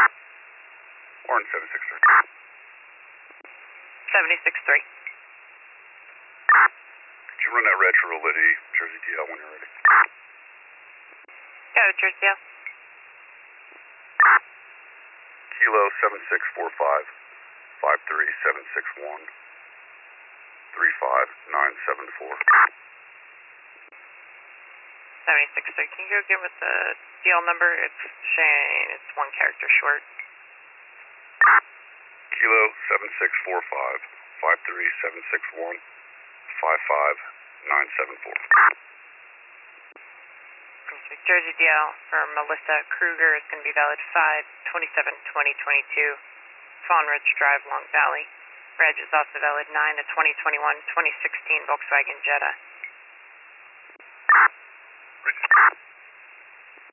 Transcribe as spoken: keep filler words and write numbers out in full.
Warren seven six three. seventy-six three. Could you run that red for Liddy, Jersey D L when you're ready? Go, Jersey D L. Kilo seven six four five, five three seven six one, three five nine seven four. seventy-six three. Can you go get with the D L number? It's Shane. It's one character short. Kilo seven six four five, five three seven six one, five five nine seven four. Jersey D L for Melissa Kruger is going to be valid five twenty-seven twenty twenty-two. Fawn Ridge Drive, Long Valley. Reg is also valid nine to twenty twenty-one twenty sixteen Volkswagen Jetta.